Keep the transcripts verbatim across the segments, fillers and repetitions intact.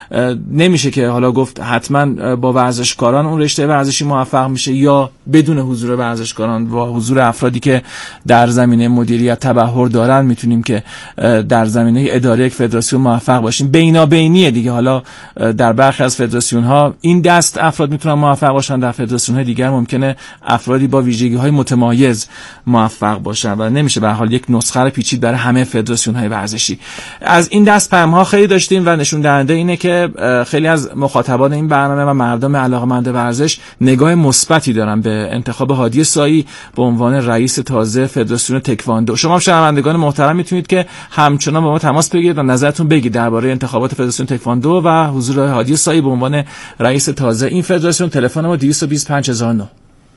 نمیشه که حالا گفت حتما با ورزشکاران اون رشته ورزشی موفق میشه یا بدون حضور ورزشکاران و حضور افرادی که در زمینه مدیریت تبحر دارن میتونیم که در زمینه اداره یک فدراسیون موفق باشیم. بینابینیه دیگه. حالا در برخی از فدراسیون ها این دست افراد میتونن موفق باشن، در فدراسیون های دیگر ممکنه افرادی با ویژگی های متمایز موفق باشن و نمیشه به هر حال یک نسخه رو پیچید برای همه فدراسیون های ورزشی. از این دست پیام ها خیلی داشتیم و نشون دهنده اینه که خیلی از مخاطبان این برنامه و مردم علاقه‌مند ورزش نگاه مثبتی دارن به انتخاب هادی سایی به عنوان رئیس تازه فدراسیون تکواندو. شما شنوندگان محترم میتونید که همچنان با ما تماس بگیرید و نظرتون بگید درباره انتخابات فدراسیون تکواندو و حضور هادی سایی به عنوان رئیس تازه این فدراسیون. تلفن ما دویست و بیست و پنج هزار و نه.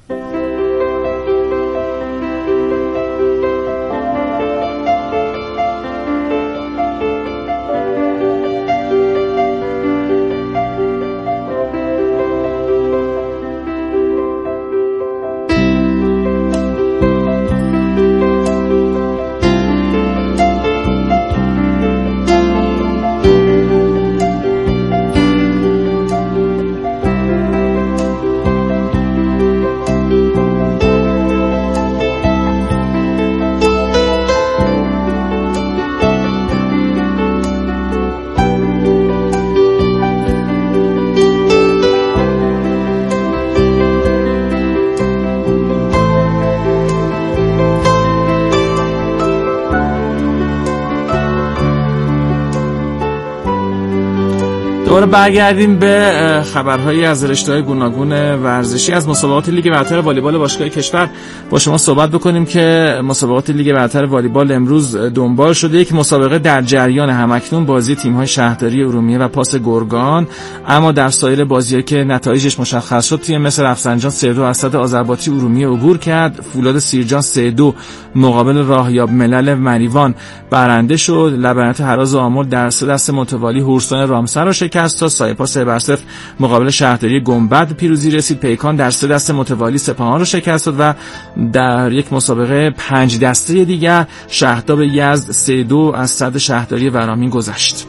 دوباره برگردیم به خبرهایی از رشته‌های گوناگون ورزشی. از مسابقات لیگ برتر والیبال باشگاه کشور با شما صحبت بکنیم که مسابقات لیگ برتر والیبال امروز دنبال شده. یک مسابقه در جریان همکنون بازی تیم‌های شهرداری ارومیه و پاس گرگان، اما در سایر بازی‌ها که نتایجش مشخص شد تیم مصر رفسنجان سه دو از صد آذرباتی ارومیه عبور کرد. فولاد سیرجان سه دو مقابل راهیاب ملل مریوان برنده شد. لبنیات هراز آمل در سه دست متوالی هورسان رامسر را شکست تا سایپا سه بر صفر مقابل شهرداری گنبد پیروزی رسید. پیکان در سه دست متوالی سپاهان را شکست داد و در یک مسابقه پنج دسته دیگر شهرداب یزد سه دو از صد شهرداری ورامین گذشت.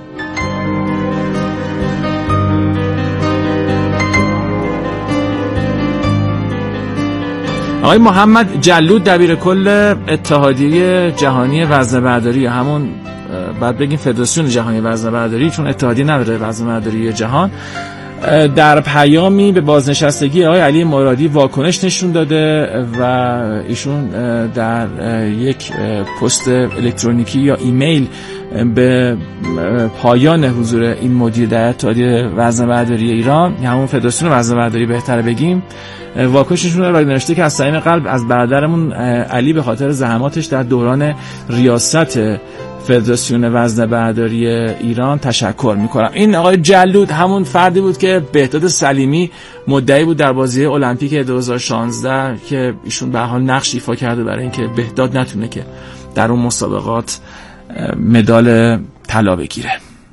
آقای محمد جلود دبیر کل اتحادیه جهانی وزنه‌برداری، همون بعد بگیم فدراسیون جهانی وزنه‌برداری چون اتحادیه نداره وزنه‌برداری جهان، در پیامی به بازنشستگی آقای علی مرادی واکنش نشون داده و ایشون در یک پست الکترونیکی یا ایمیل به پایان حضور این مدیر در اتحادیه وزنه‌برداری ایران، همون فدراسیون وزنه‌برداری بهتره بگیم، واکنششون رو نوشته که از صمیم قلب از برادرمون علی به خاطر زحماتش در دوران ریاست فدراسیون وزنه‌برداری ایران تشکر میکنم. این آقای جلود همون فردی بود که بهداد سلیمی مدعی بود در بازی المپیک دو هزار و شانزده که ایشون به حال نقش ایفا کرده برای اینکه بهداد نتونه که در اون مسابقات مدال طلا بگیره.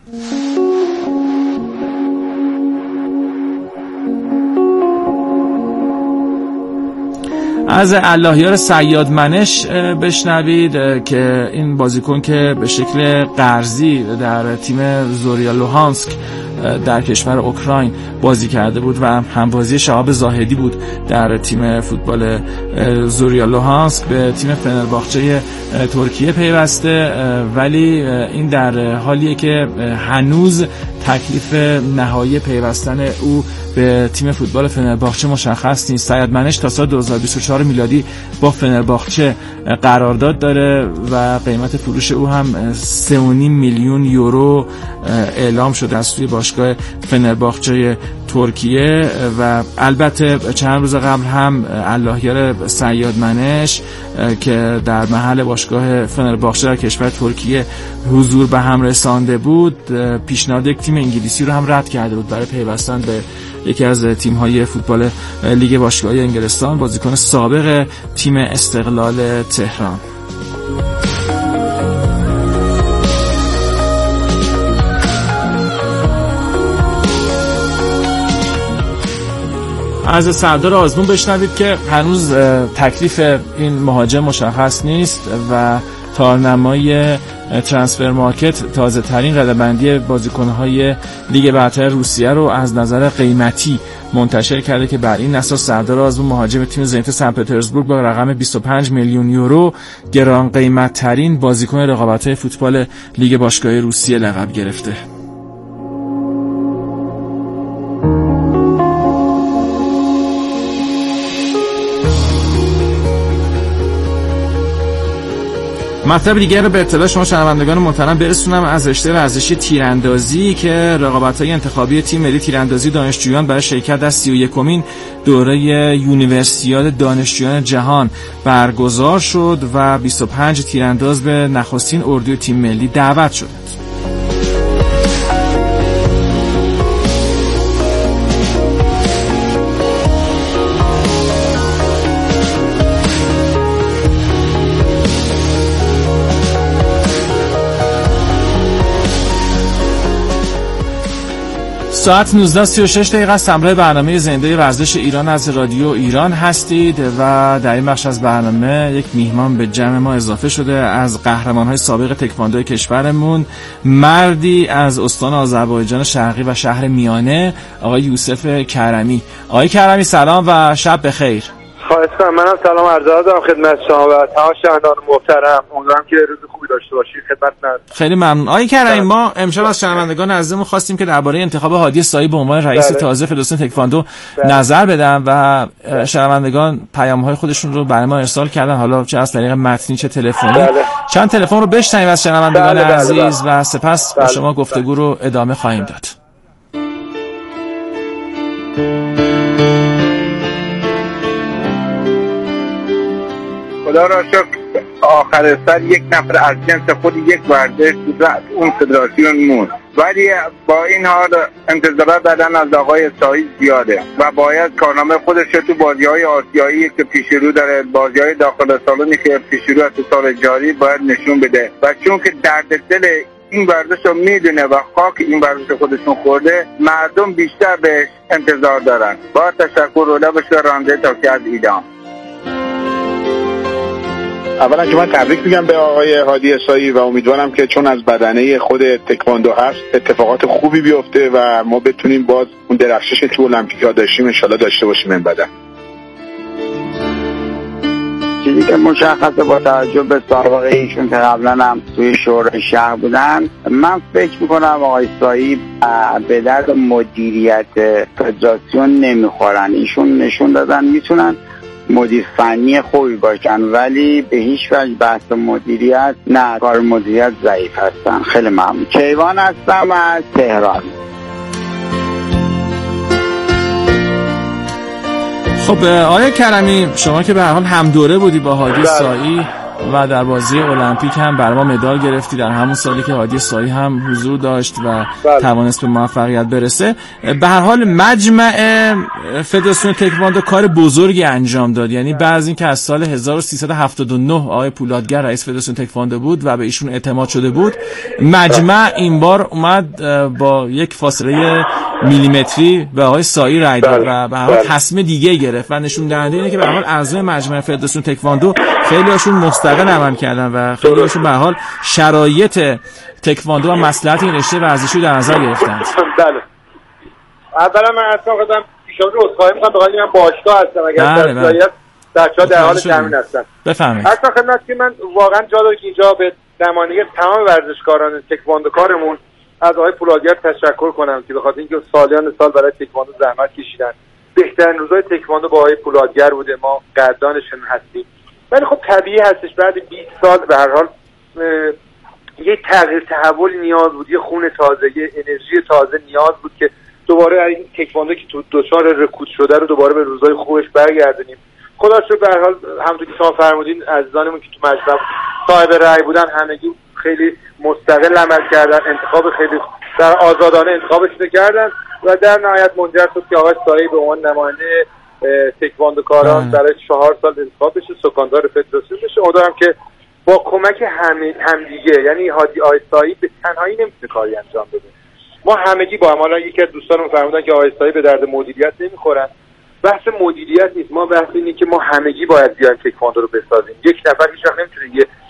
از اللهیار صیاد منش بشنوید که این بازیکن که به شکل قرضی در تیم زوریا لوهانسک در کشور اوکراین بازی کرده بود و همبازی شهاب زاهدی بود در تیم فوتبال زوریا لوهانسک، به تیم فنرباخچه ترکیه پیوسته، ولی این در حالیه که هنوز تکلیف نهایی پیوستن او به تیم فوتبال فنرباخچه مشخص نیست. صیاد منش تا سال دو هزار و بیست و چهار میلادی با فنرباخچه قرارداد داره و قیمت فروش او هم سه و نیم میلیون یورو اعلام شده از سوی باشگاه فنرباخچه ترکیه. و البته چند روز قبل هم اللهیار صیاد منش که در محل باشگاه فنرباخچه در کشور ترکیه حضور به هم رسانده بود، پیشنهاد یک تیم انگلیسی رو هم رد کرده بود برای پیوستن به یکی از تیم‌های فوتبال لیگ باشگاه‌های انگلستان، بازیکن سابق تیم استقلال تهران. از سردار آزمون بشنوید که هنوز تکلیف این مهاجم مشخص نیست و تارنمای ترانسفر مارکت تازه ترین رده‌بندی بازیکن‌های لیگ برتر روسیه رو از نظر قیمتی منتشر کرده که بر این اساس سردار آزمون مهاجم تیم زنیت سن پترزبورگ با رقم بیست و پنج میلیون یورو گران قیمت ترین بازیکن رقابت‌های فوتبال لیگ باشگاهی روسیه لقب گرفته. مطلب دیگر رو به اطلاع شما شنوندگان محترم برسونم از رشته ورزشی تیراندازی که رقابت‌های انتخابی تیم ملی تیراندازی دانشجویان برای شرکت در سی و یکمین دوره یونیورسیاد دانشجویان جهان برگزار شد و بیست و پنج تیرانداز به نخستین اردوی تیم ملی دعوت شدند. ساعت نوزده و سی و شش دقیقه است. همراه برنامه زنده ورزش ایران از رادیو ایران هستید و در این بخش از برنامه یک میهمان به جمع ما اضافه شده از قهرمان‌های سابق تکواندو کشورمون، مردی از استان آذربایجان شرقی و شهر میانه، آقای یوسف کرمی. آقای کرمی سلام و شب بخیر. خواهشاً. منم سلام عرض دارم خدمت شما و تمام شنوندگان محترم. امیدوارم که روز خوبی داشته باشید. خدمتتون. خیلی ممنون. آقای کرمی، ما امشب از شنوندگان عزیزمون خواستیم که درباره انتخاب هادی سایی به عنوان رئیس بله. تازه فدراسیون تکواندو بله. نظر بدن و بله. شنوندگان پیام‌های خودشون رو برای ما ارسال کردن، حالا چه از طریق متنی چه تلفنی. بله. چند تلفن رو بشنویم از شنوندگان بله. عزیز بله. و سپس بله. با شما گفتگو رو ادامه خواهیم داد. خدا را شکر آخر سر یک نفر از جنس خود یک ورزش اون فدراسیون موند، ولی با این حال انتظارات دادن از آقای سایی زیاده و باید کارنامه خودش رو تو بازی‌های آسیایی که پیش رو داره، بازی‌های داخل سالونی که پیش رو از سال جاری باید نشون بده و چون که درد دل این ورزش رو میدونه و خاک این ورزش خودشون خورده، مردم بیشتر بهش انتظار دارن. با تشکر رو لبش رانده تا که از ایدام. اولا که من تبریک میگم به آقای هادی سایی و امیدوارم که چون از بدنه خود تکواندو هست اتفاقات خوبی بیفته و ما بتونیم باز اون درخشش تو المپیک‌ها داشتیم ان شاءالله داشته باشیم این بدن. چیزی که مشخصه با توجه به سابقه ایشون که قبلا هم توی شورای شهر بودن، من فکر میکنم آقای سایی به درد مدیریت فدراسیون نمیخورن. ایشون نشون دادن میتونن مدیر فنی خوبی باشن ولی به هیچ وجه بحث مدیریت نه، کار مدیریت ضعیف هستن. خیلی ممنون. کیوان هستم از تهران. خب آقای کرمی، شما که به هر حال هم دوره بودی با هادی سایی و در بازی المپیک هم برای ما مدال گرفتی در همون سالی که هادی سایی هم حضور داشت و بله. توانست به موفقیت برسه. به هر حال مجمع فدراسیون تکواندو کار بزرگی انجام داد، یعنی بعد از اینکه از سال هزار و سیصد و هفتاد و نه آقای پولادگر رئیس فدراسیون تکواندو بود و به ایشون اعتماد شده بود، مجمع این بار اومد با یک فاصله میلیمتری به آقای سایی رای داد و به هر حال تصمیم دیگه گرفت و نشون دهنده اینه که به هر حال اعضای مجمع فدراسیون تکواندو خیلی هاشون مستقل عمل کردن و خیلی هاشون به هر حال شرایط تکواندو و مصلحت این رشته ورزشی در نظر گرفتند. بله. اولا من اصلا خودم پیشاپی عذرخواهی می‌کنم، بخاطر اینکه من باشگاه هستم اگر در صلاحیت بچه‌ها در حال تمرین هستن. بفرمایید. اصلا خدمت که من واقعا جا داره که اینجا به نمایندگی تمام ورزشکاران تکواندوکارمون از آقای پولادگر تشکر کنم که بخاطر اینکه سالیان سال برای تکواندو زحمت کشیدن. بهترین روزهای تکواندو با آقای پولادگر بوده، ما قدردانشون هستیم. ولی خب طبیعی هستش بعد بیست سال به هر حال یه تغییر تحول نیاز بود، یه خون تازه، یه انرژی تازه نیاز بود که دوباره این تکواندو که تو دچار رکود شده رو دوباره به روزهای خوبش برگردونیم. خدا شکر به هر حال همونطور که شما فرمودین عزیزانمون که تو مجلس صاحب رأی بودن همگی خیلی مستقل عمل کردن، انتخاب خیلی در آزادانه انتخابشون کردن و در نهایت منجر شد که آقای سایی به عنوان نماینده تکواندوکاران برای چهار سال انتخاب بشه، سکاندار فدراسیون بشه. امیدوارم که با کمک هم همدیگه، یعنی هادی آقای سایی به تنهایی نمیتونه کاری انجام بده. ما همگی با هم، حالا یکی از دوستانم فرمودن که آقای سایی به درد مدیریت نمیخورن. بحث مدیریت نیست، ما بحث اینه که ما همگی باید بیایم تکواندو رو بسازیم. یک نفر هیچ وقت نمیتونه یه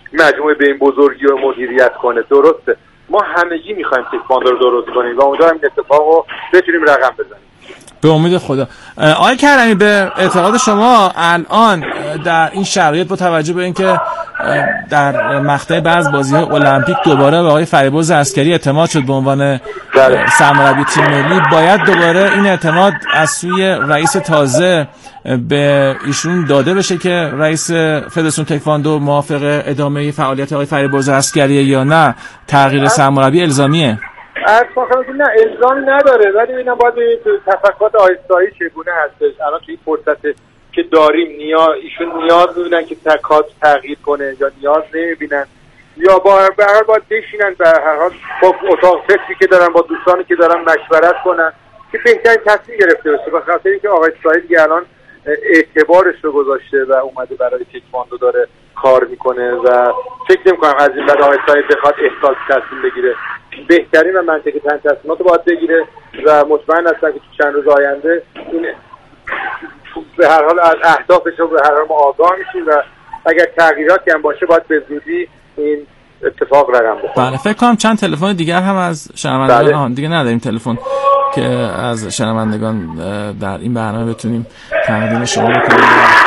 مجموعه به این بزرگی رو مدیریت کنه. درسته ما همگی میخوایم تکواندو رو درست کنیم و امیدوارم این اتفاق رو بتونیم رقم بزنیم. به امید خدا. آقای کرمی به اعتقاد شما الان در این شرایط با توجه به اینکه در مقطع بعض بازی‌های المپیک دوباره به آقای فریبرز عسکری اعتماد شد به عنوان سرمربی تیم ملی، باید دوباره این اعتماد از سوی رئیس تازه به ایشون داده بشه که رئیس فدراسیون تکواندو موافق ادامه فعالیت آقای فریبرز عسکری یا نه تغییر سرمربی الزامیه؟ اصلا نه الزامی نداره، ولی اینا باید ببینید تفکرات آیستایی چگونه هستش. الان توی فرصت که داریم نیاز ایشون نیاز میبینن که تکات تغییر کنه یا نیاز نمیبینن یا با به هر حال باید بشینن به هر حال با اتاق فکری که دارن با دوستانی که دارن مشورت کنن که بهترین تصمیم گرفته بشه. به خاطر اینکه آقای اسرائیل دیگه الان اعتبارش رو گذاشته و اومده برای تکواندو داره کار میکنه و فکر نمی‌کنم از این بعد آقای اسرائیل بخواد احساس تصمیم بگیره. بهترین و منطقی ترین تصمیمات رو باید بگیره و مطمئن هستم که تو چند روز آینده این به هر حال از اهدافش رو به هر حال ما آگاه میشیم و اگر تغییراتی هم باشه باید به زودی این اتفاق رقم بخوره. بله فکر کنم چند تلفن دیگر هم از شنوندگان بله. آن دیگه نداریم تلفن که از شنوندگان در این برنامه بتونیم تقدیم شما بکنیم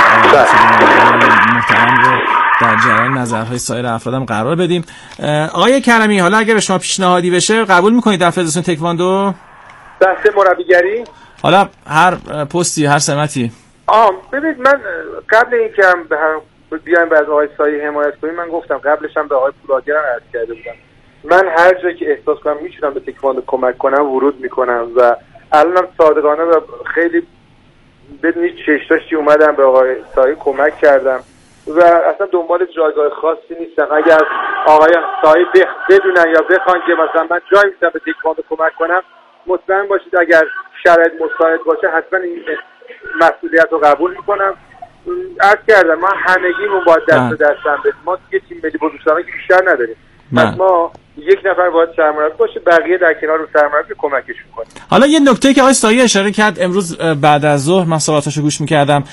محترم رو در جریان نظرهای سایر افرادم قرار بدیم. آقای کرمی حالا اگه به شما پیشنهادی بشه قبول میکنید در فدراسیون تکواندو؟ بحث مربیگری؟ حالا هر پستی هر سمتی. آه ببینید من قبل اینکه هم به هر بیایم به از آقای سایی حمایت کنیم من گفتم قبلش هم به آقای پولاگر عرض کرده بودم من هر جایی که احساس کنم میتونم به تکواندو کمک کنم ورود میکنم و الانم صادقانه و خیلی بدون هیچ چشتاشی اومدم به آقای سایی کمک کردم و اصلا دنبال جایگاه خاصی نیستم. اگر آقای سایی بخ... بدونن یا بخوان که مثلا من جایی میتونم به تکواندو کمک کنم مطمئن باشید اگر شرایط مساعد باشه حتما این مسئولیت رو قبول میکنم. عرض کردم ما همگیمون باید دست به دست هم بدیم. ما یه تیم ملی بزرگسالان که بیشتر نداریم. پس ما یک نفر باید سرمربی باشه بقیه در کنار رو سرمربی کمکشون کنیم. حالا یه نکته که آقای سایی اشاره کرد امروز بعد از ظهر من صحبتاشو گوش می‌کردم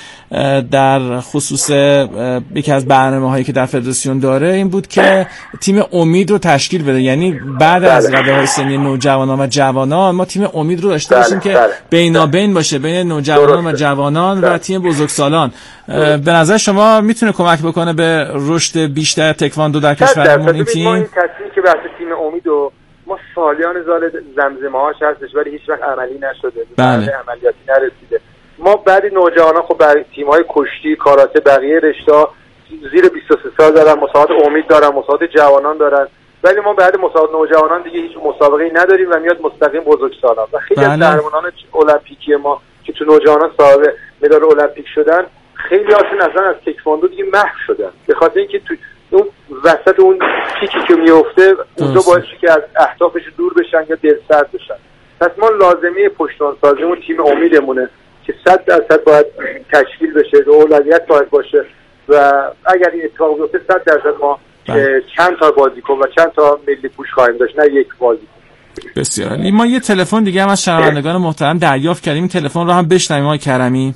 در خصوص یکی از برنامه‌هایی که در فدراسیون داره این بود که تیم امید رو تشکیل بده، یعنی بعد بله. از رده‌های سنی نوجوانان و جوانان ما تیم امید رو داشته باشیم بله. که بله. بینابین باشه بین نوجوانان و جوانان بله. و تیم بزرگسالان. به نظر شما میتونه کمک بکنه به رشد بیشتر تکواندو در کشورمون این تیم؟ ما این تصمیمی که بحث تیم امید و ما سالیان سال زمزمه‌هاش هستش ولی هیچ وقت عملی نشده. بله. عملیاتی نرسیده. ما بعد نوجوانان خب برای تیم‌های کشتی، کاراته، بقیه رشته‌ها زیر بیست و سه سال دارن، مسابقات امید دارن، مسابقات جوانان دارن. ولی ما بعد مسابقات نوجوانان دیگه هیچ مسابقه‌ای نداریم و میاد مستقیم بزرگسالان. و خیلی بله. از قهرمانان المپیکی ما که تو نوجوانان صاحب مدال المپیک شدن خیلی هاشون اصلا از تکواندو دیگه محو شدن به خاطر اینکه تو اون وسط اون پیکی که میفته اونجا باعث میشه که از اهدافش دور بشن یا دلسرد بشن. پس ما لازمه پشتوانسازیمون تیم امیدمونه که صد درصد باید تشکیل بشه و اولویت باید باشه و اگر این اتفاق بیفته صد درصد ما چند تا بازیکن و چند تا ملی پوش خواهیم داشت نه یک بازیکن. بسیار عالی. ما یه تلفن دیگه هم از شنوندگان محترم دریافت کردیم. این تلفن رو هم بشنویم آقای کرمی.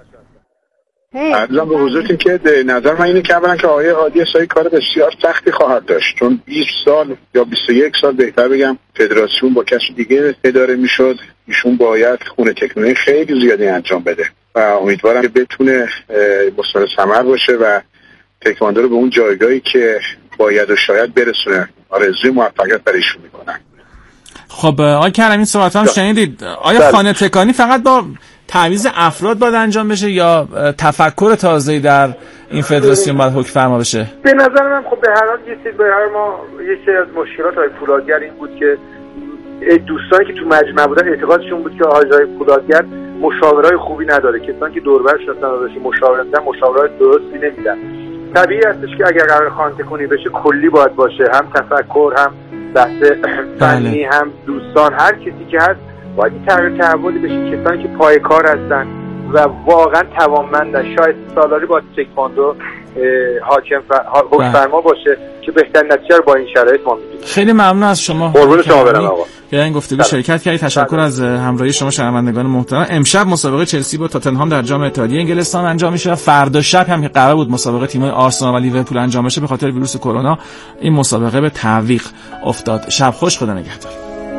عرضم به حضورتون که نظر من اینه که اولا که آقای هادی سایی کار بسیار سختی خواهد داشت چون بیست سال یا بیست و یک سال بهتر بگم فدراسیون با کسی دیگه اداره میشد. ایشون باید خونه تکنونی خیلی زیادی انجام بده و امیدوارم که بتونه مثمر ثمر باشه و تکواندو رو به اون جایگاهی که باید و شاید برسونه. آرزوی موفقیت برای ایشون میکنم. خب آقای کرمی صحبت هم شنیدید. آیا خانه تکانی فقط با تعویض افراد باید انجام بشه یا تفکر تازه‌ای در این فدراسیون باید حکم فرما بشه؟ به نظر من خب به هر حال یه چیز به هر ما یه چیز از مشکلات های پولادگر این بود که دوستانی که تو مجمع بودن اعتقادشون بود که آقای پولادگر مشاورای خوبی نداره، کسانی که دور و برش هستن ازش مشاوره میدن مشاورات درستی نمیدن. طبیعی هستش که اگر قرار خانه تکانی بشه کلی باید باشه، هم تفکر هم بحث فنی هم دوستان هر کسی که هست باید این تغییر تحولی بشه. کسانی که پای کار هستن و واقعا توانمندن شاید سالاری با تکواندو حاکم حکمفرما باشه که بهترین نتیجه رو با این شرایط ما میگیریم. خیلی ممنون از شما. قربون شما برم آقا. در این گفتگو شرکت کردید. تشکر از همراهی شما شنوندگان محترم. امشب مسابقه چلسی با تاتنهام در جام اتحادیه انگلستان انجام میشه. فردا شب هم که قرار بود مسابقه تیم‌های آرسنال و لیورپول انجام بشه، به خاطر ویروس کرونا این مسابقه به تعویق افتاد. شب خوش، خدا نگهدار.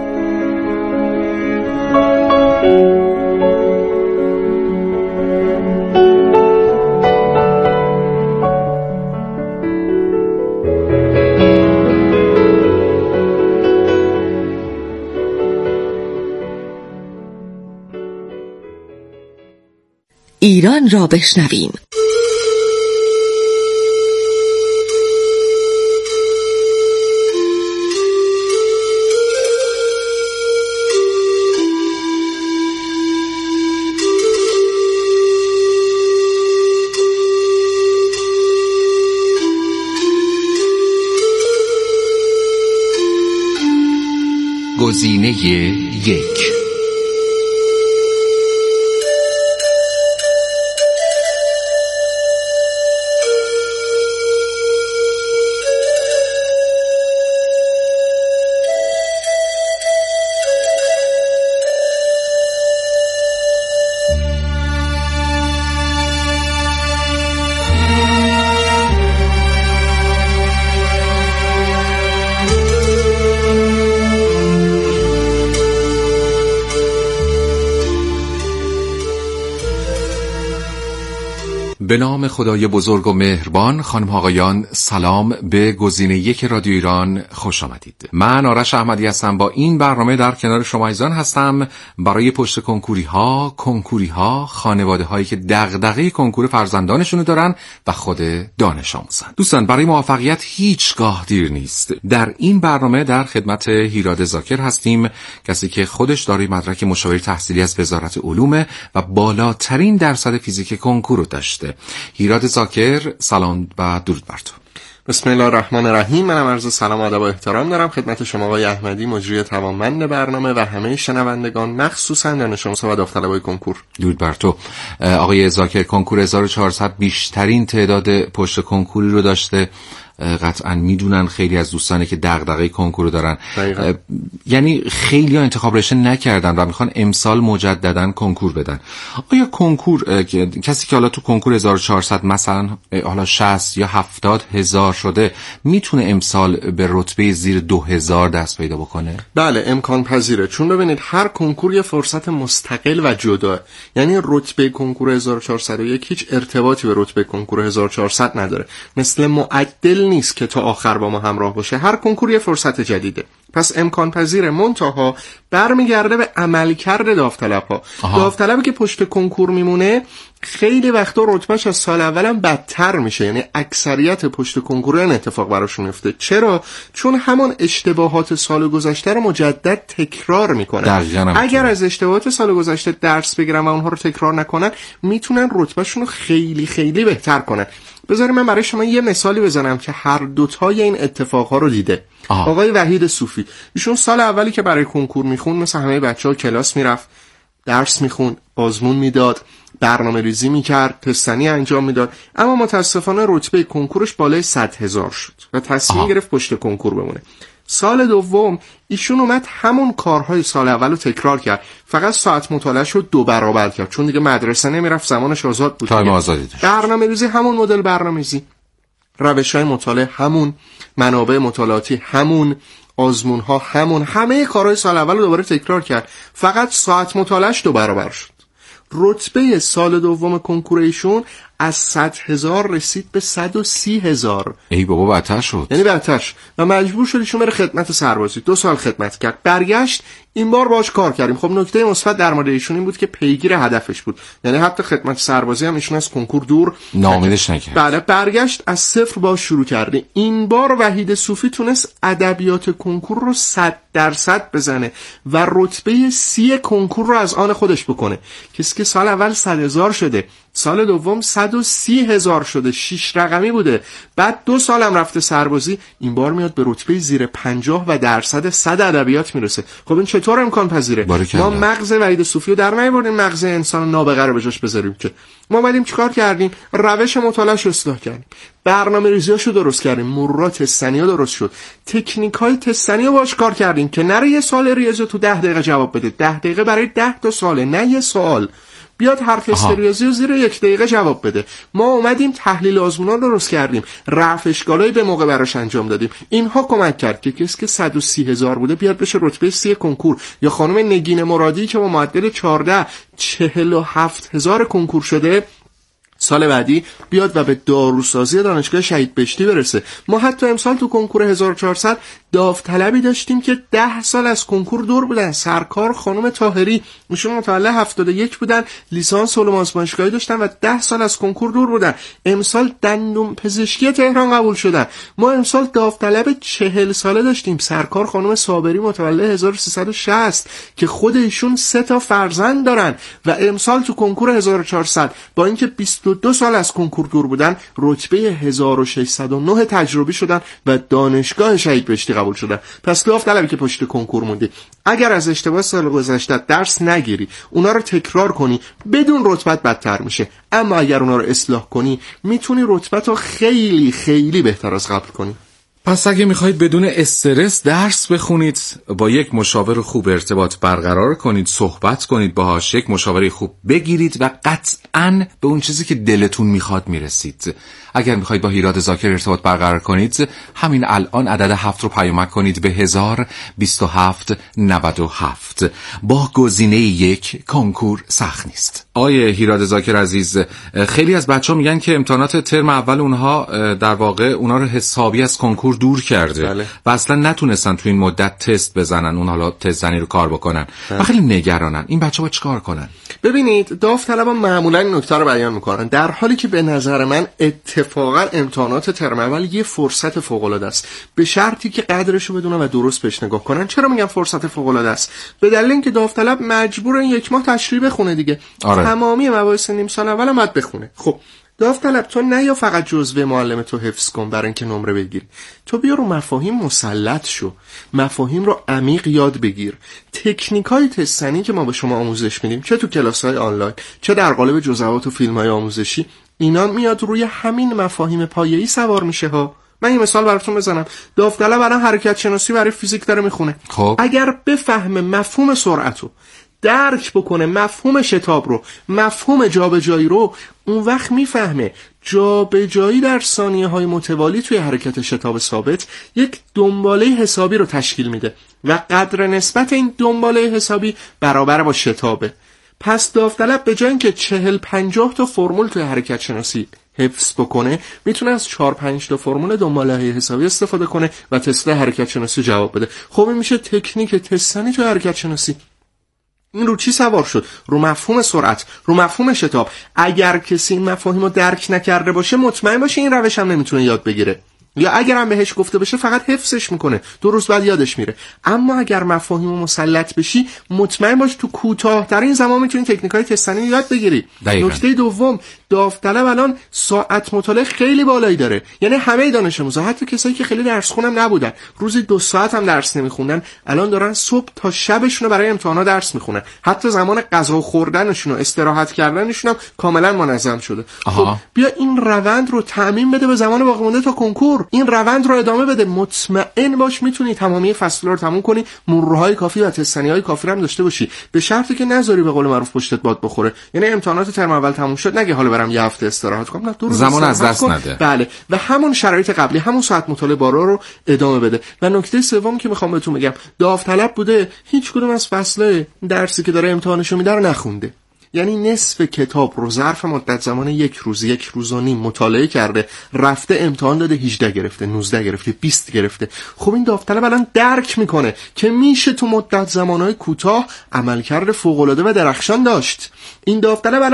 ایران را بشنویم. گزینه یک. به نام خدای بزرگ و مهربان. خانم آقایان، سلام. به گزینه یک رادیو ایران خوش آمدید. من آرش احمدی هستم. با این برنامه در کنار شما عزیزان هستم برای پشت کنکوری ها، کنکوری ها، خانواده هایی که دغدغه کنکور فرزندانشون دارن و خود دانش آموزن. دوستان، برای موفقیت هیچگاه دیر نیست. در این برنامه در خدمت هیراد ذاکر هستیم، کسی که خودش دارای مدرک مشاور تحصیلی از وزارت علوم و بالاترین درصد فیزیک کنکور رو داشته. هیراد ذاکر، سلام و درود بر تو. بسم الله الرحمن الرحیم. منم عرض سلام و ادب و احترام دارم خدمت شما آقای احمدی، مجری توانمند برنامه، و همه شنوندگان، مخصوصا دانش آموزان و داوطلبای کنکور. درود بر تو. آقای ذاکر، کنکور هزار و چهارصد بیشترین تعداد پشت کنکوری رو داشته. قطعا میدونن خیلی از دوستانی که دغدغه کنکور رو دارن. دقیقا. یعنی خیلی ها انتخاب رشته نکردن و میخوان امسال مجددا کنکور بدن. آیا کنکور، کسی که حالا تو کنکور هزار و چهارصد مثلا حالا شصت یا هفتاد هزار شده، میتونه امسال به رتبه زیر دو هزار دست پیدا بکنه؟ بله، امکان پذیره. چون ببینید هر کنکور یه فرصت مستقل و جدا، یعنی رتبه کنکور هزار و چهارصد و یک هیچ ارتباطی به رتبه کنکور هزار و چهارصد نداره. مثل معدل نیست که تا آخر با ما همراه باشه. هر کنکور یه فرصت جدیده، پس امکان پذیره. منتها برمیگرده به عملکرد داوطلب‌ها. داوطلبی که پشت کنکور میمونه خیلی وقتا رتبهش از سال اولم بدتر میشه، یعنی اکثریت پشت کنکور این اتفاق براشون میفته. چرا؟ چون همون اشتباهات سال گذشته رو مجدد تکرار میکنن. اگر از اشتباهات سال گذشته درس بگیرن و اونها رو تکرار نکنن، میتونن رتبهشون رو خیلی خیلی بهتر کنن. بذارید من برای شما یه مثالی بزنم که هر دوتای این اتفاقها رو دیده. آه. آقای وحید صوفی، ایشون سال اولی که برای کنکور میخون مثل همه بچه‌ها کلاس میرفت، درس میخون، آزمون میداد، برنامه ریزی میکرد، تستنی انجام میداد، اما متاسفانه رتبه کنکورش بالای صد هزار شد و تصمیم گرفت پشت کنکور بمونه. سال دوم ایشون اومد همون کارهای سال اول رو تکرار کرد، فقط ساعت مطالعه‌اش رو دو برابر کرد، چون دیگه مدرسه نمیرفت، زمانش آزاد بود. تایم آزادی داشت. برنامه‌ریزی همون مدل برنامه‌ریزی، روش‌های مطالعه همون، منابع مطالعاتی همون، آزمون‌ها همون، همه کارهای سال اول رو دوباره تکرار کرد، فقط ساعت مطالعه‌اش دو برابر شد. رتبه سال دوم کنکور ایشون از صد هزار رسید به صد و سی هزار. ای بابا، بدتر شد. یعنی بدتر شد و مجبور شد ایشون بره خدمت سربازی. دو سال خدمت کرد، برگشت، این بار باهاش کار کردیم. خب نکته مثبت در مورد ایشون این بود که پیگیر هدفش بود، یعنی حتی خدمت سربازی هم ایشون از کنکور دور ناامیدش نکرد. بله، برگشت از صفر باهاش شروع کرده. این بار وحید صوفی تونست ادبیات کنکور رو صد درصد بزنه و رتبه سی کنکور رو از آن خودش بکنه. کسی که سال اول صد هزار شده، سال دوم صد صد و سی هزار شده، شش رقمی بوده. بعد دو سالم رفته سربازی، این بار میاد به رتبه زیر پنجاه و درصد صد ادبیات میرسه. خب این چطور امکان پذیره؟ ما مغز وحید صوفی رو در نیاوردیم مغز انسان نابغه رو به جاش بذاریم که. ما اومدیم چیکار کردیم؟ روش مطالعه‌اش رو اصلاح کردیم، برنامه‌ریزیاشو درست کردیم، مرورات تستنی‌ها درست شد، تکنیک‌های تستنی رو باش کار کردیم که نره یه سوال ریاضی تو ده دقیقه جواب بده، ده دقیقه برای ده تا سواله، نه یه سوال بیاد هر تست ریاضی رو زیر یک دقیقه جواب بده. ما اومدیم تحلیل آزمونا رو درست کردیم، رفع اشکالای به موقع براش انجام دادیم. اینها کمک کرد که کسی که صد و سی هزار بوده بیاد بشه رتبه سی کنکور، یا خانم نگین مرادی که با معدل چهارده چهل و هفت هزار کنکور شده سال بعدی بیاد و به داروسازی دانشگاه شهید بهشتی برسه. ما حتی امسال تو کنکور هزار و چهارصد داوطلبی داشتیم که ده سال از کنکور دور بودن. سرکار خانم طاهری، ایشون متولد هفتاد و یک بودن، لیسانس علوم آزمایشگاهی داشتن و ده سال از کنکور دور بودن. امسال دندون پزشکی تهران قبول شدن. ما امسال داوطلب چهل ساله داشتیم، سرکار خانم صابری، متولد هزار و سیصد و شصت، که خود ایشون سه تا فرزند دارن و امسال تو کنکور هزار و چهارصد با اینکه بیست و دو سال از کنکور دور بودن رتبه هزار و ششصد و نه تجربی شدن و دانشگاه شهید بهشتی قبول شدن. پس داوطلبی که پشت کنکور موندی، اگر از اشتباه سال گذشته درس نگیری، اونا رو تکرار کنی، بدون رتبت بدتر میشه. اما اگر اونا رو اصلاح کنی، میتونی رتبت رو خیلی خیلی بهتر از قبل کنی. پس اگه میخواید بدون استرس درس بخونید، با یک مشاور خوب ارتباط برقرار کنید، صحبت کنید باهاش، یک مشاوره خوب بگیرید و قطعاً به اون چیزی که دلتون میخواد میرسید. اگر میخواید با هیراد ذاکر ارتباط برقرار کنید، همین الان عدد هفت رو پیامک کنید به هزار بیست و هفت نود و هفت. با گزینه یک کنکور سخت نیست. آیه هیراد ذاکر عزیز، خیلی از بچه‌ها میگن که امتحانات ترم اول اونها در واقع اونها رو حسابی از کنکور دور کرده بله. و اصلا نتونستن تو این مدت تست بزنن، اون حالا تست زنی رو کار بکنن بله. و خیلی نگرانن. این بچه‌ها چیکار کنن؟ ببینید، داوطلبان معمولا این نکته رو بیان میکنن، در حالی که به نظر من اتفاقا امتحانات ترم اول یه فرصت فوق العاده است، به شرطی که قدرش رو بدونن و درست بهش نگاه کنن. چرا میگم فرصت فوق العاده است؟ به دلیل اینکه داوطلب مجبور یک ماه تشریح بخونه دیگه. آره. تمامی مباحث نیم سال اول باید بخونه. خب داوطلب تو نه یا فقط جزوه معلم تو حفظ کن برای اینکه نمره بگیری، تو بیا رو مفاهیم مسلط شو، مفاهیم رو عمیق یاد بگیر. تکنیک‌های تستنی که ما به شما آموزش میدیم، چه تو کلاس‌های آنلاین چه در قالب جزوات و فیلم‌های آموزشی، اینا میاد روی همین مفاهیم پایه‌ای سوار میشه ها. من یه مثال براتون بزنم. داوطلب برای حرکت شناسی برای فیزیک داره میخونه، خب اگر بفهمه مفهوم سرعتو، درک بکنه مفهوم شتاب رو، مفهوم جابجایی رو، اون وقت میفهمه جابجایی در ثانیه های متوالی توی حرکت شتاب ثابت یک دنباله حسابی رو تشکیل میده و قدر نسبت این دنباله حسابی برابر با شتابه. پس داوطلب به جای اینکه چهل پنجاه تا فرمول توی حرکت شناسی حفظ بکنه، میتونه از چهار پنج تا فرمول دنباله حسابی استفاده کنه و تست حرکت شناسی جواب بده. خب این میشه تکنیک تستنی توی حرکت شناسی. این رو چی سوار شد؟ رو مفهوم سرعت، رو مفهوم شتاب. اگر کسی این مفاهیم رو درک نکرده باشه، مطمئن باشه این روش هم نمیتونه یاد بگیره، یا اگر هم بهش گفته بشه فقط حفظش میکنه، دو روز بعد یادش میره. اما اگر مفاهیم مسلط بشی، مطمئن باش تو کوتاه‌ترین زمان میتونی تکنیک‌های تستنی یاد بگیری. نکته دوم، داوطلب الان ساعت مطالعه خیلی بالایی داره. یعنی همه دانش آموزا، حتی کسایی که خیلی درس خونم نبودن، روزی دو ساعت هم درس نمیخوندن، الان دارن صبح تا شبشون رو برای امتحانا درس میخونن. حتی زمان غذا خوردنشون و استراحت کردنشون هم کاملا منظم شده. خب بیا این روند رو تعمیم بده به زمان باقی مونده تا کنکور. این روند رو ادامه بده، مطمئن باش میتونی تمامی فصل‌ها رو تموم کنی، مرورهای کافی و تستنی‌های کافی هم داشته باشی، به شرطی که نذاری به قول معروف پشتت باد بخوره. یعنی امتحانات ترم اول تموم شد نگه حالا برم یه هفته استراحت کنم، نه، دو روز زمان از دست نده. بله، و همون شرایط قبلی، همون ساعت مطالعه بارا رو ادامه بده. و نکته سوم که میخوام بهتون بگم، داوطلب بوده هیچ کدوم از فصل‌های درسی که داره امتحانشو میده رو نخونده، یعنی نصف کتاب رو ظرف مدت زمان یک روز، یک روز و نیم مطالعه کرده، رفته امتحان داده، هجده گرفته، نوزده گرفته، بیست گرفته. خب این داوطلب الان درک میکنه که میشه تو مدت زمانهای کوتاه عملکرد فوق‌العاده و درخشان داشت. این داوطلب الان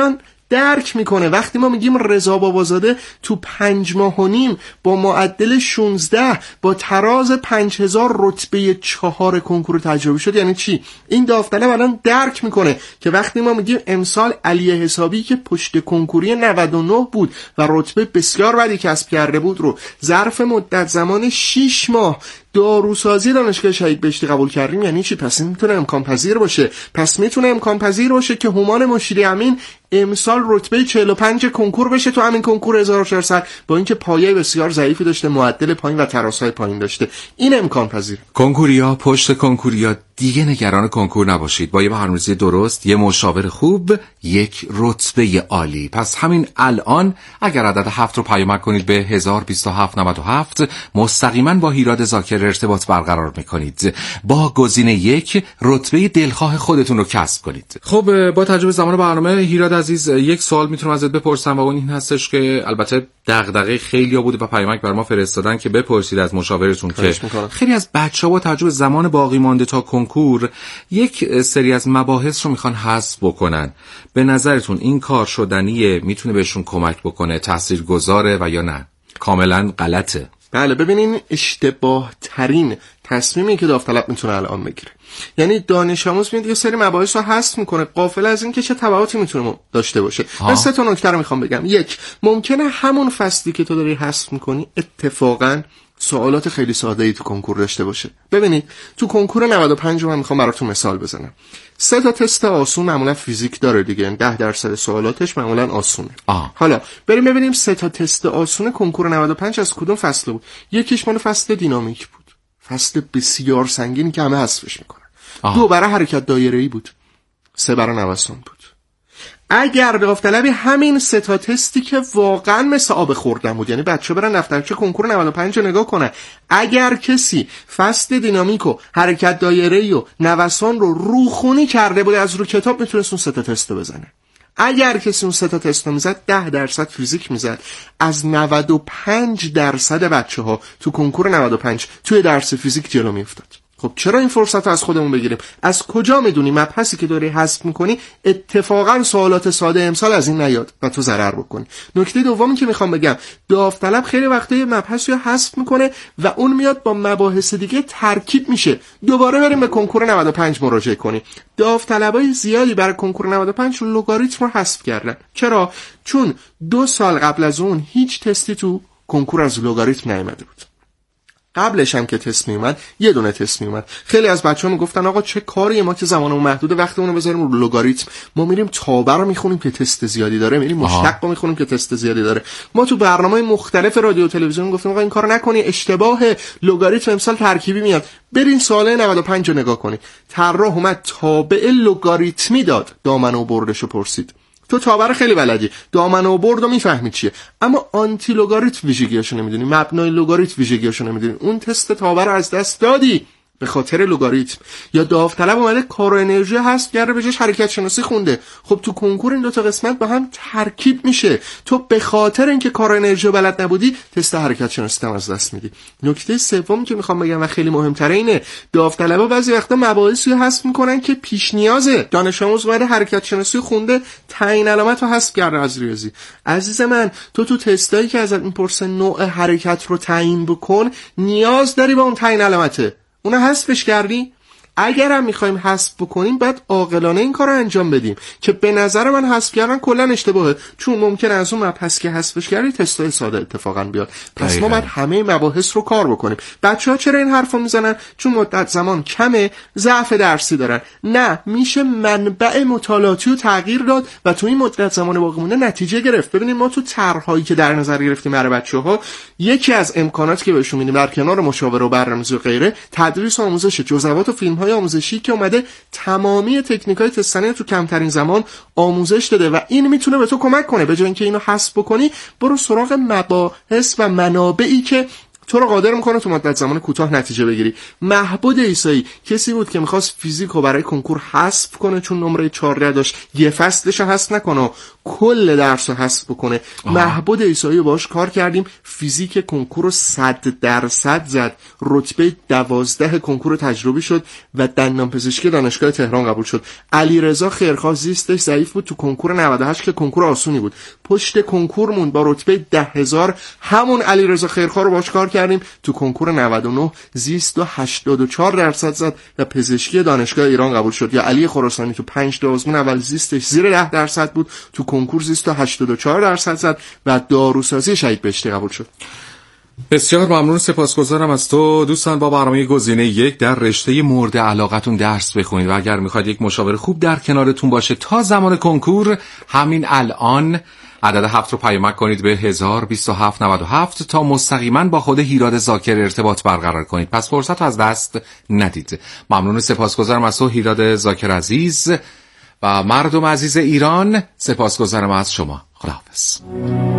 درک میکنه. وقتی ما میگیم رضا بابازاده تو پنج ماه و نیم با معدل شانزده با تراز پنج هزار رتبه چهار کنکور تجربی شد، یعنی چی؟ این داوطلب الان درک میکنه که وقتی ما میگیم امسال علی حسابی که پشت کنکوری نود و نه بود و رتبه بسیار بدی کسب کرده بود رو ظرف مدت زمان شش ماه داروسازی دانشگاه شهید بهشتی قبول کردیم، یعنی چی؟ پس این میتونه امکان پذیر باشه. پس میتونه امکان پذیر باشه که هومان مشیری امین امسال رتبه چهل و پنج کنکور بشه تو همین کنکور هزار و چهارصد، با اینکه پایه بسیار ضعیفی داشته، معدل پایین و تراسهای پایین داشته. این امکان پذیر. کنکوریا پشت کنکوریا دیگه نگران کنکور نباشید. با یه برنامه‌ریزی درست، یه مشاور خوب، یک رتبه عالی. پس همین الان اگر عدد هفت رو پیامک کنید به هزار و بیست و هفت نود و هفت مستقیما با هیراد ذاکر ارتباط برقرار میکنید. با گزینه یک رتبه دلخواه خودتون رو کسب کنید. خب با تجربه زمان برنامه هیراد عزیز، یک سوال میتونم ازت بپرسم و اون این هستش که البته دغدغه خیلی‌ها بوده و پیامک بر ما فرستادن که بپرسید از مشاورتون که خیلی از بچه‌ها با تجربه زمان باقی مانده تا کنکور یک سری از مباحث رو میخوان حذف بکنن. به نظرتون این کار شدنیه؟ میتونه بهشون کمک بکنه؟ تاثیرگذاره و یا نه کاملا غلطه؟ بله، ببینین اشتباه ترین تصمیمی که داوطلب میتونه الان بگیره، یعنی دانش آموز میاد یه سری مباحث رو حذف میکنه غافل از این که چه تبعاتی میتونه داشته باشه. من سه تا نکته رو میخوام بگم. یک، ممکنه همون فصلی که تو داری حذف میکنی اتفاقاً سوالات خیلی ساده ای تو کنکور داشته باشه. ببینید تو کنکور نود و پنج من میخوام براتون مثال بزنم. سه تا تست آسون معمولا فیزیک داره دیگه، ده درصد سوالاتش معمولا آسونه. آه. حالا بریم ببینیم سه تا تست آسون کنکور نود و پنج از کدوم فصل بود. یکیش مال فصل دینامیک بود، فصل بسیار سنگینی که همه حذفش میکنن. آه. دو برای حرکت دایره‌ای بود، سه برای نوسان بود. اگر داوطلبی همین سه تا تستی که واقعا مثل آب خوردن بود، یعنی بچه برن دفترچه کنکور نود و پنج رو نگاه کنن، اگر کسی فصل دینامیک و حرکت دایره‌ای و نوسان رو روخونی کرده بود از رو کتاب، میتونست اون سه تا تست رو بزنه. اگر کسی اون سه تا تست رو میزد ده درصد فیزیک میزد. از نود و پنج درصد بچه ها تو کنکور نود و پنج توی درس فیزیک جلو میافتاد. خب چرا این فرصت رو از خودمون بگیریم؟ از کجا میدونی مبحثی که داری حذف میکنی اتفاقا سوالات ساده امسال از این نیاد و تو ضرر بکنی؟ نکته دومی که میخوام بگم، داوطلب خیلی وقتا یه مبحثی رو حذف میکنه و اون میاد با مباحث دیگه ترکیب میشه. دوباره بریم به کنکور نود و پنج مراجعه کنیم. داوطلبای زیادی برای کنکور نود و پنج لگاریتم رو حذف کردن. چرا؟ چون دو سال قبل از اون هیچ تستی تو کنکور از لگاریتم نیامده بود. قبلش هم که تست میومد یه دونه تست میومد. خیلی از بچه‌ها میگفتن آقا چه کاری، ما که زمانمون محدوده، وقتمون رو بذاریم رو لگاریتم. ما میریم تابع رو میخونیم که تست زیادی داره، میریم مشتق رو میخونیم که تست زیادی داره. ما تو برنامه‌های مختلف رادیو و تلویزیون گفتیم آقا این کارو نکنی، اشتباه لگاریتم امسال ترکیبی میاد. برین سوال نود و پنج رو نگاه کنید. طراح اومد تابع لگاریتمی داد، دامن و بردشو پرسید. تو تابع خیلی بلدی، دامن و برد رو میفهمی چیه، اما آنتی لگاریتم ویژگیاشو نمیدونی، مبنای لگاریتم ویژگیاشو نمیدونی، اون تست تابع رو از دست دادی به خاطر لگاریتم. یا داوطلب اومده کار و انرژی هست کرده به جاش حرکت شناسی خونده. خب تو کنکور این دو تا قسمت با هم ترکیب میشه. تو به خاطر اینکه کار و انرژی بلد نبودی تست حرکت شناسی هم از دست میدی. نکته سومی که میخوام بگم و خیلی مهمتره اینه، داوطلبا بعضی وقتا مباحثی رو حذف میکنن که پیش نیازه. دانش آموز اومده حرکت شناسی خونده، تعیین علامت رو حذف کرده از ریاضی. عزیز من، تو تو تستایی که ازت میپرسه نوع حرکت رو تعیین بکن، نیاز داری به اون تعیین علامته. اونو حذفش کردی؟ اگر هم میخوایم حذف بکنیم باید عاقلانه این کار رو انجام بدیم که به نظر من حذف کردن کلا اشتباهه، چون ممکنه از اون مبحث که حذفش کردی تستای ساده اتفاقا بیاد. پس ما باید همه مباحث رو کار بکنیم. بچه‌ها چرا این حرفو میزنن؟ چون مدت زمان کمه، ضعف درسی دارن. نه، میشه منبع مطالعاتی رو تغییر داد و تو این مدت زمان باقی مونده نتیجه گرفت. ببینید ما تو طرح‌هایی که در نظر گرفتیم برای بچه‌ها، یکی از امکاناتی که بهشون میدیم در کنار مشاوره و برنامه‌ریزی و غیره، تدریس و آموزش جزئیات و فیلم‌های آموزشی که اومده تمامی تکنیک‌های تست‌زنی تو کمترین زمان آموزش داده و این میتونه به تو کمک کنه. به جای اینکه اینو حذف بکنی، برو سراغ مباحث و منابعی که تو رو قادر میکنه تو مدت زمان کوتاه نتیجه بگیری. مهبد عیسایی کسی بود که میخواست فیزیک رو برای کنکور حذف کنه چون نمره چهارده داشت، یه فصلش حذف نکنه، کل درس رو حذف بکنه. مهبد عیسایی باهاش کار کردیم، فیزیک کنکور رو صد درصد زد، رتبه دوازده کنکور تجربی شد و دندان پزشکی دانشگاه تهران قبول شد. علیرضا خیرخواه زیستش ضعیف بود تو کنکور نود و هشت که کنکور آسونی بود، پشت کنکورمون با رتبه ده هزار همون علیرضا خیرخواه رو باهاش کار کردیم، تو کنکور نود و نه زیست و هشتاد و چهار درصد زد و پزشکی دانشگاه ایران قبول شد. یا علی خراسانی تو پنج تا آزمون اول زیستش زیر ده درصد بود، تو کنکور زیست و هشتاد و چهار درصد زد و داروسازی شهید بهشتی قبول شد. بسیار ممنون، سپاسگزارم از تو. دوستان با برنامه گزینه یک در رشته مورد علاقتون درس بخونید و اگر میخواید یک مشاور خوب در کنارتون باشه تا زمان کنکور، همین الان عدد هفت رو پیامک کنید به هزار و بیست و هفت نود و هفت تا مستقیما با خود هیراد زاکر ارتباط برقرار کنید. پس فرصت رو از دست ندید. ممنون، سپاسگزارم از تو هیراد زاکر عزیز. و مردم عزیز ایران، سپاسگزارم از شما. خداحافظ.